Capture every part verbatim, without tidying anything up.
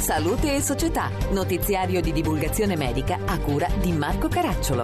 Salute e Società, notiziario di divulgazione medica a cura di Marco Caracciolo.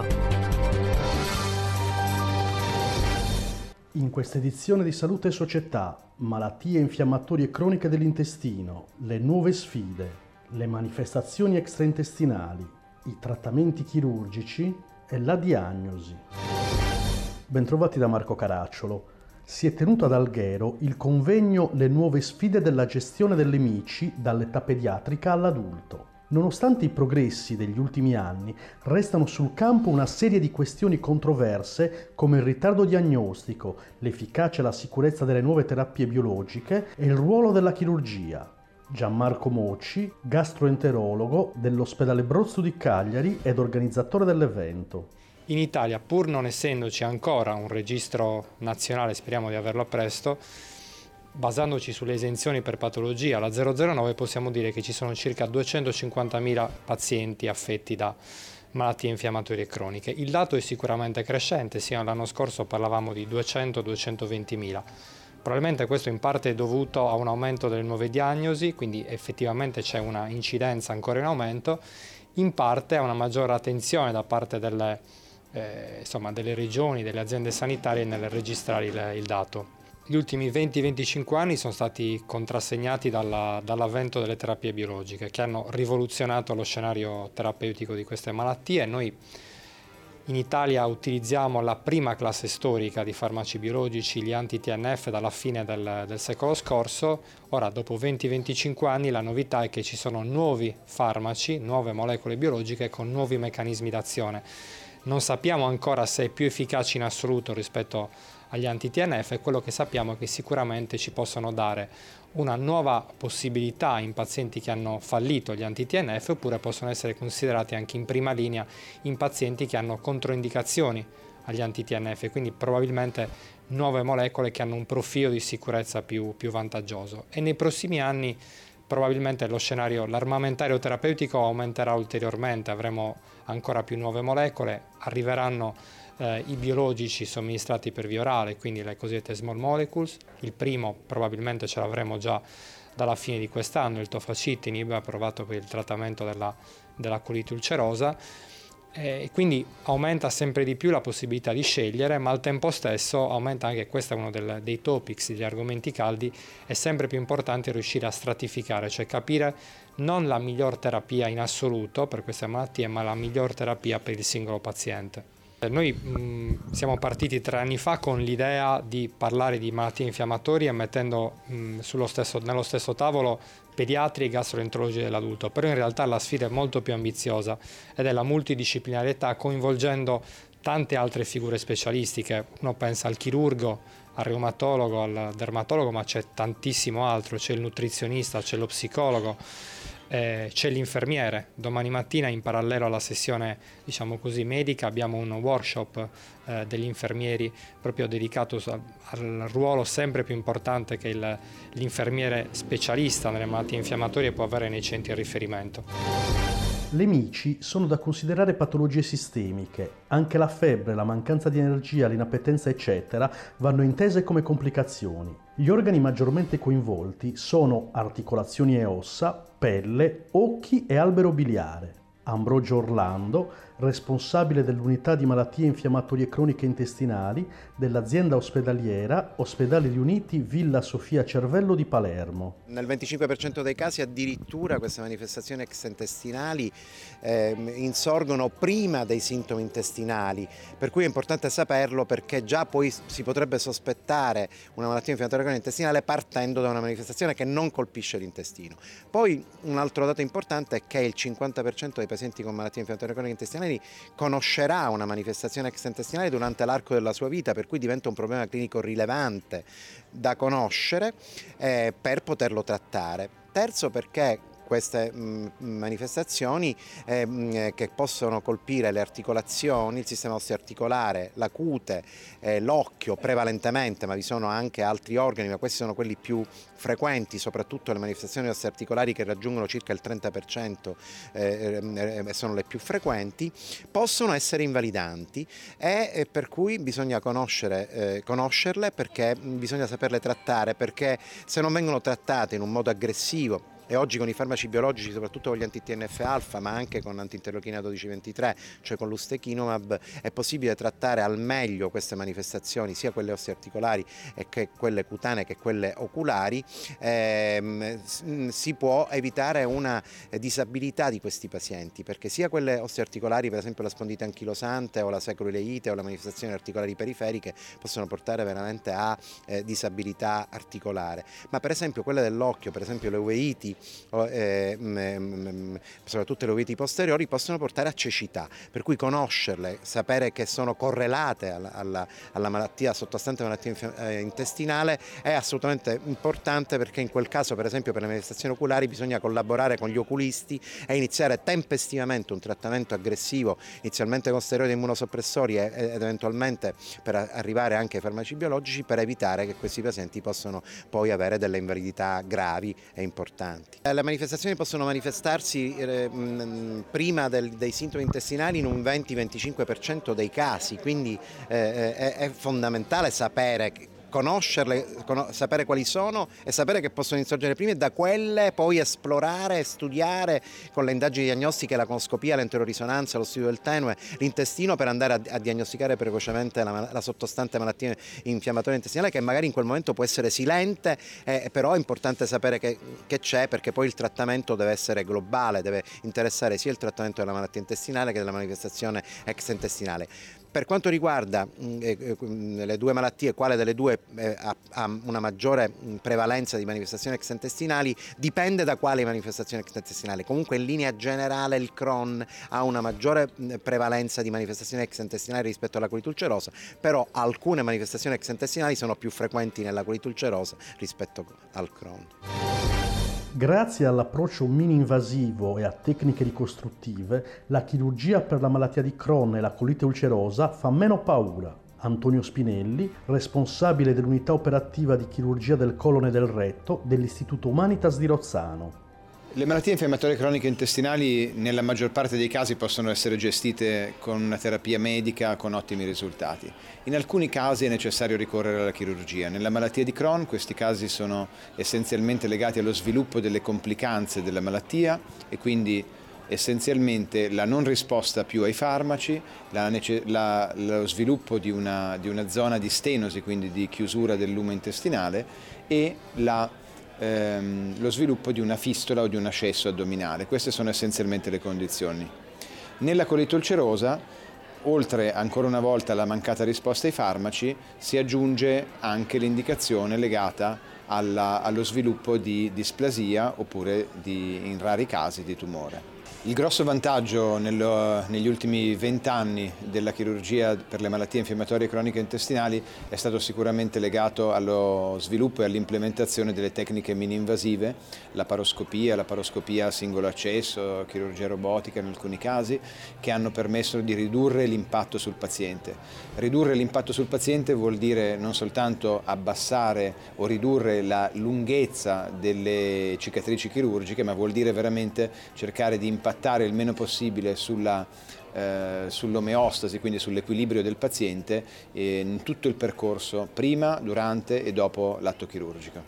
In questa edizione di Salute e Società, malattie infiammatorie croniche dell'intestino, le nuove sfide, le manifestazioni extraintestinali, i trattamenti chirurgici e la diagnosi. Bentrovati da Marco Caracciolo. Si è tenuto ad Alghero il convegno Le nuove sfide della gestione delle mici dall'età pediatrica all'adulto. Nonostante i progressi degli ultimi anni, restano sul campo una serie di questioni controverse come il ritardo diagnostico, l'efficacia e la sicurezza delle nuove terapie biologiche e il ruolo della chirurgia. Gianmarco Mocci, gastroenterologo dell'ospedale Brozzo di Cagliari ed organizzatore dell'evento. In Italia, pur non essendoci ancora un registro nazionale, speriamo di averlo presto, basandoci sulle esenzioni per patologia, la zero zero nove, possiamo dire che ci sono circa duecentocinquantamila pazienti affetti da malattie infiammatorie croniche. Il dato è sicuramente crescente, sia l'anno scorso parlavamo di duecento duecentoventimila. Probabilmente questo in parte è dovuto a un aumento delle nuove diagnosi, quindi effettivamente c'è una incidenza ancora in aumento, in parte a una maggiore attenzione da parte delle Eh, insomma, delle regioni, delle aziende sanitarie nel registrare il, il dato. Gli ultimi venti venticinque anni sono stati contrassegnati dalla, dall'avvento delle terapie biologiche che hanno rivoluzionato lo scenario terapeutico di queste malattie. Noi in Italia utilizziamo la prima classe storica di farmaci biologici, gli anti-T N F, dalla fine del, del secolo scorso. Ora, dopo venti venticinque anni, la novità è che ci sono nuovi farmaci, nuove molecole biologiche con nuovi meccanismi d'azione. Non sappiamo ancora se è più efficace in assoluto rispetto agli anti-T N F, e quello che sappiamo è che sicuramente ci possono dare una nuova possibilità in pazienti che hanno fallito gli anti-T N F, oppure possono essere considerati anche in prima linea in pazienti che hanno controindicazioni agli anti-T N F, quindi probabilmente nuove molecole che hanno un profilo di sicurezza più, più vantaggioso. E nei prossimi anni probabilmente lo scenario, l'armamentario terapeutico aumenterà ulteriormente, avremo ancora più nuove molecole, arriveranno eh, i biologici somministrati per via orale, quindi le cosiddette small molecules. Il primo probabilmente ce l'avremo già dalla fine di quest'anno, il tofacitinib, approvato per il trattamento della, della colite ulcerosa. E quindi aumenta sempre di più la possibilità di scegliere, ma al tempo stesso aumenta anche, questo è uno del, dei topics, degli argomenti caldi, è sempre più importante riuscire a stratificare, cioè capire non la miglior terapia in assoluto per queste malattie, ma la miglior terapia per il singolo paziente. Noi mh, siamo partiti tre anni fa con l'idea di parlare di malattie infiammatorie mettendo mh, sullo stesso, nello stesso tavolo pediatri e gastroenterologi dell'adulto, però in realtà la sfida è molto più ambiziosa ed è la multidisciplinarietà, coinvolgendo tante altre figure specialistiche. Uno pensa al chirurgo, al reumatologo, al dermatologo, ma c'è tantissimo altro, c'è il nutrizionista, c'è lo psicologo. Eh, c'è l'infermiere. Domani mattina, in parallelo alla sessione, diciamo così, medica, abbiamo un workshop eh, degli infermieri proprio dedicato al, al ruolo sempre più importante che il, l'infermiere specialista nelle malattie infiammatorie può avere nei centri di riferimento. Le mici sono da considerare patologie sistemiche. Anche la febbre, la mancanza di energia, l'inappetenza, eccetera, vanno intese come complicazioni. Gli organi maggiormente coinvolti sono articolazioni e ossa, pelle, occhi e albero biliare. Ambrogio Orlando, responsabile dell'unità di malattie infiammatorie croniche intestinali dell'azienda ospedaliera Ospedali Riuniti Villa Sofia Cervello di Palermo. Nel venticinque per cento dei casi addirittura queste manifestazioni extraintestinali eh, insorgono prima dei sintomi intestinali, per cui è importante saperlo, perché già poi si potrebbe sospettare una malattia infiammatoria cronica intestinale partendo da una manifestazione che non colpisce l'intestino. Poi un altro dato importante è che il cinquanta per cento dei pazienti con malattie infiammatorie croniche intestinali conoscerà una manifestazione extraintestinale durante l'arco della sua vita, per cui diventa un problema clinico rilevante da conoscere eh, per poterlo trattare. Terzo, perché queste mh, manifestazioni eh, mh, che possono colpire le articolazioni, il sistema osteoarticolare, la cute, eh, l'occhio prevalentemente, ma vi sono anche altri organi, ma questi sono quelli più frequenti, soprattutto le manifestazioni osteoarticolari che raggiungono circa il trenta per cento eh, eh, sono le più frequenti, possono essere invalidanti e eh, per cui bisogna conoscere, eh, conoscerle, perché bisogna saperle trattare, perché se non vengono trattate in un modo aggressivo e oggi con i farmaci biologici, soprattutto con gli anti-T N F alfa, ma anche con anti-interleuchina dodici ventitré, cioè con l'ustekinumab, è possibile trattare al meglio queste manifestazioni, sia quelle osteoarticolari e che quelle cutanee che quelle oculari. Eh, si può evitare una disabilità di questi pazienti, perché sia quelle osteoarticolari, per esempio la spondite anchilosante o la sacroileite o la manifestazioni articolari periferiche, possono portare veramente a eh, disabilità articolare, ma per esempio quelle dell'occhio, per esempio le uveiti, eh, mh, soprattutto le uveiti posteriori, possono portare a cecità, per cui conoscerle, sapere che sono correlate alla, alla, alla malattia sottostante malattia intestinale è assolutamente importante, perché in quel caso, per esempio per le manifestazioni oculari, bisogna collaborare con gli oculisti e iniziare tempestivamente un trattamento aggressivo, inizialmente con steroidi immunosoppressori ed eventualmente per arrivare anche ai farmaci biologici, per evitare che questi pazienti possano poi avere delle invalidità gravi e importanti. Le manifestazioni possono manifestarsi eh, mh, prima del, dei sintomi intestinali in un venti venticinque per cento dei casi, quindi eh, è, è fondamentale sapere conoscerle, sapere quali sono e sapere che possono insorgere prima, e da quelle poi esplorare e studiare con le indagini diagnostiche, la coloscopia, l'enterorisonanza, lo studio del tenue, l'intestino, per andare a, a diagnosticare precocemente la, la sottostante malattia infiammatoria intestinale, che magari in quel momento può essere silente, eh, però è importante sapere che, che c'è, perché poi il trattamento deve essere globale, deve interessare sia il trattamento della malattia intestinale che della manifestazione extraintestinale. Per quanto riguarda eh, le due malattie, quale delle due eh, ha, ha una maggiore prevalenza di manifestazioni extraintestinali, dipende da quali manifestazioni extraintestinali. Comunque in linea generale il Crohn ha una maggiore prevalenza di manifestazioni extraintestinali rispetto alla colite ulcerosa, però alcune manifestazioni extraintestinali sono più frequenti nella colite ulcerosa rispetto al Crohn. Grazie all'approccio mini-invasivo e a tecniche ricostruttive, la chirurgia per la malattia di Crohn e la colite ulcerosa fa meno paura. Antonio Spinelli, responsabile dell'unità operativa di chirurgia del colon e del retto dell'Istituto Humanitas di Rozzano. Le malattie infiammatorie croniche intestinali nella maggior parte dei casi possono essere gestite con una terapia medica con ottimi risultati. In alcuni casi è necessario ricorrere alla chirurgia. Nella malattia di Crohn questi casi sono essenzialmente legati allo sviluppo delle complicanze della malattia e quindi essenzialmente la non risposta più ai farmaci, la, la, lo sviluppo di una, di una zona di stenosi, quindi di chiusura del lume intestinale, e la Ehm, lo sviluppo di una fistola o di un ascesso addominale. Queste sono essenzialmente le condizioni. Nella colite ulcerosa, oltre ancora una volta alla mancata risposta ai farmaci, si aggiunge anche l'indicazione legata alla, allo sviluppo di displasia oppure di, in rari casi, di tumore. Il grosso vantaggio nello, negli ultimi vent'anni della chirurgia per le malattie infiammatorie croniche intestinali è stato sicuramente legato allo sviluppo e all'implementazione delle tecniche mini-invasive, la paroscopia, la paroscopia a singolo accesso, chirurgia robotica in alcuni casi, che hanno permesso di ridurre l'impatto sul paziente. Ridurre l'impatto sul paziente vuol dire non soltanto abbassare o ridurre la lunghezza delle cicatrici chirurgiche, ma vuol dire veramente cercare di impattare il meno possibile sulla, eh, sull'omeostasi, quindi sull'equilibrio del paziente eh, in tutto il percorso prima, durante e dopo l'atto chirurgico.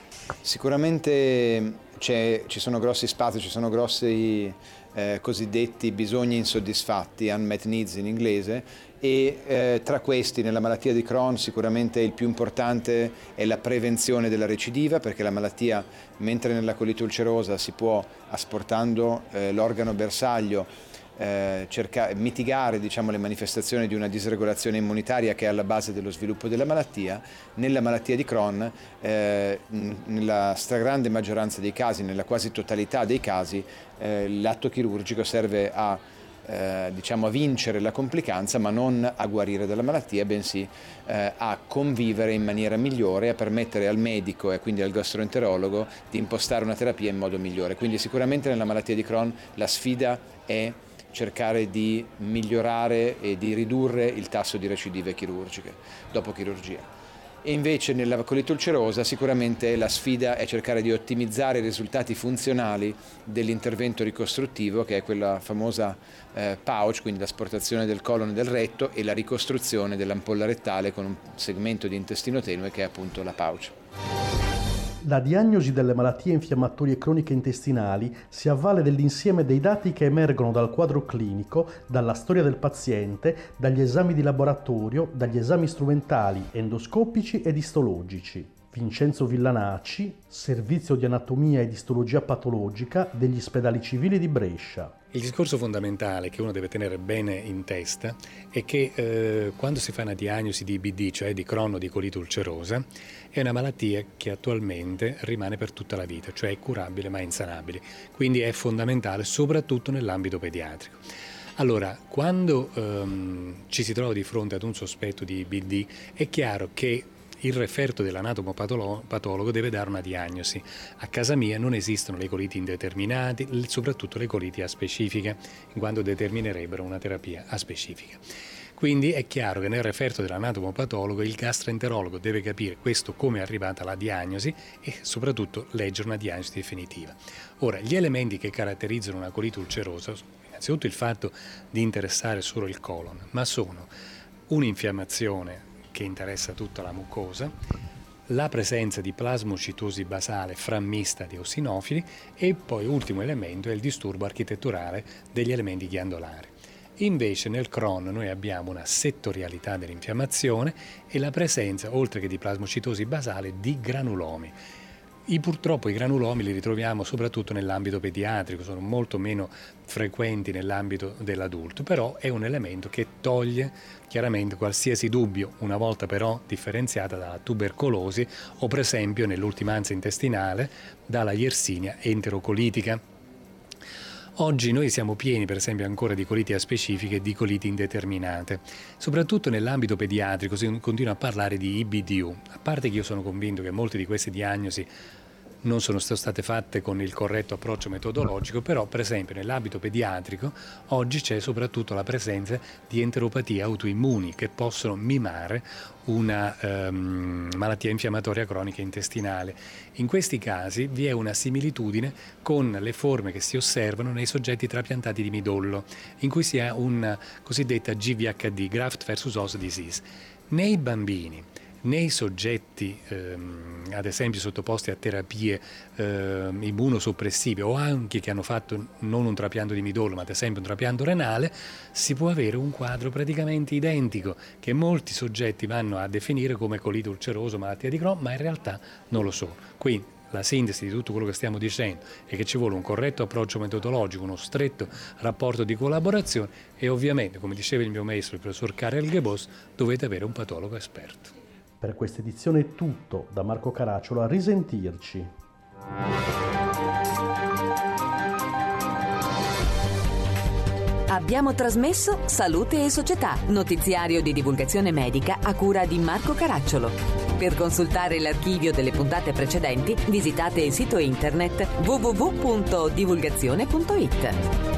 Sicuramente c'è, ci sono grossi spazi, ci sono grossi eh, cosiddetti bisogni insoddisfatti, unmet needs in inglese, e eh, tra questi nella malattia di Crohn sicuramente il più importante è la prevenzione della recidiva, perché la malattia, mentre nella colite ulcerosa si può, asportando eh, l'organo bersaglio, eh, cercare, mitigare diciamo, le manifestazioni di una disregolazione immunitaria che è alla base dello sviluppo della malattia, nella malattia di Crohn, eh, nella stragrande maggioranza dei casi, nella quasi totalità dei casi, eh, l'atto chirurgico serve a Eh, diciamo a vincere la complicanza, ma non a guarire dalla malattia, bensì eh, a convivere in maniera migliore e a permettere al medico e quindi al gastroenterologo di impostare una terapia in modo migliore. Quindi sicuramente nella malattia di Crohn la sfida è cercare di migliorare e di ridurre il tasso di recidive chirurgiche dopo chirurgia. E invece nella colite ulcerosa sicuramente la sfida è cercare di ottimizzare i risultati funzionali dell'intervento ricostruttivo, che è quella famosa eh, pouch, quindi l'asportazione del colon e del retto, e la ricostruzione dell'ampolla rettale con un segmento di intestino tenue che è appunto la pouch. La diagnosi delle malattie infiammatorie croniche intestinali si avvale dell'insieme dei dati che emergono dal quadro clinico, dalla storia del paziente, dagli esami di laboratorio, dagli esami strumentali, endoscopici ed istologici. Vincenzo Villanacci, Servizio di Anatomia ed Istologia Patologica degli Ospedali Civili di Brescia. Il discorso fondamentale che uno deve tenere bene in testa è che eh, quando si fa una diagnosi di I B D, cioè di Crohn o di colite ulcerosa, è una malattia che attualmente rimane per tutta la vita, cioè è curabile ma insanabile, quindi è fondamentale soprattutto nell'ambito pediatrico. Allora, quando ehm, ci si trova di fronte ad un sospetto di I B D, è chiaro che il referto dell'anatomopatologo deve dare una diagnosi. A casa mia non esistono le coliti indeterminate, soprattutto le coliti aspecifiche, in quanto determinerebbero una terapia aspecifica. Quindi è chiaro che nel referto dell'anatomopatologo il gastroenterologo deve capire questo, come è arrivata la diagnosi, e soprattutto leggere una diagnosi definitiva. Ora, gli elementi che caratterizzano una colite ulcerosa, innanzitutto il fatto di interessare solo il colon, ma sono un'infiammazione che interessa tutta la mucosa, la presenza di plasmocitosi basale frammista di eosinofili e poi ultimo elemento è il disturbo architetturale degli elementi ghiandolari. Invece nel Crohn noi abbiamo una settorialità dell'infiammazione e la presenza, oltre che di plasmocitosi basale, di granulomi. I, purtroppo i granulomi li ritroviamo soprattutto nell'ambito pediatrico, sono molto meno frequenti nell'ambito dell'adulto, però è un elemento che toglie chiaramente qualsiasi dubbio, una volta però differenziata dalla tubercolosi o per esempio nell'ultimanza intestinale dalla Yersinia enterocolitica. Oggi noi siamo pieni per esempio ancora di coliti aspecifiche e di coliti indeterminate. Soprattutto nell'ambito pediatrico si continua a parlare di I B D U, a parte che io sono convinto che molte di queste diagnosi non sono state fatte con il corretto approccio metodologico, però per esempio nell'ambito pediatrico oggi c'è soprattutto la presenza di enteropatie autoimmuni che possono mimare una um, malattia infiammatoria cronica intestinale. In questi casi vi è una similitudine con le forme che si osservano nei soggetti trapiantati di midollo, in cui si ha una cosiddetta G V H D, Graft versus Host Disease. Nei bambini, nei soggetti ehm, ad esempio sottoposti a terapie ehm, immunosoppressive o anche che hanno fatto non un trapianto di midollo ma ad esempio un trapianto renale, si può avere un quadro praticamente identico che molti soggetti vanno a definire come colite ulcerosa, malattia di Crohn, ma in realtà non lo sono. Quindi la sintesi di tutto quello che stiamo dicendo è che ci vuole un corretto approccio metodologico, uno stretto rapporto di collaborazione e ovviamente, come diceva il mio maestro, il professor Karel Gebos, dovete avere un patologo esperto. Per questa edizione è tutto, da Marco Caracciolo, a risentirci. Abbiamo trasmesso Salute e Società, notiziario di divulgazione medica a cura di Marco Caracciolo. Per consultare l'archivio delle puntate precedenti, visitate il sito internet w w w punto divulgazione punto it.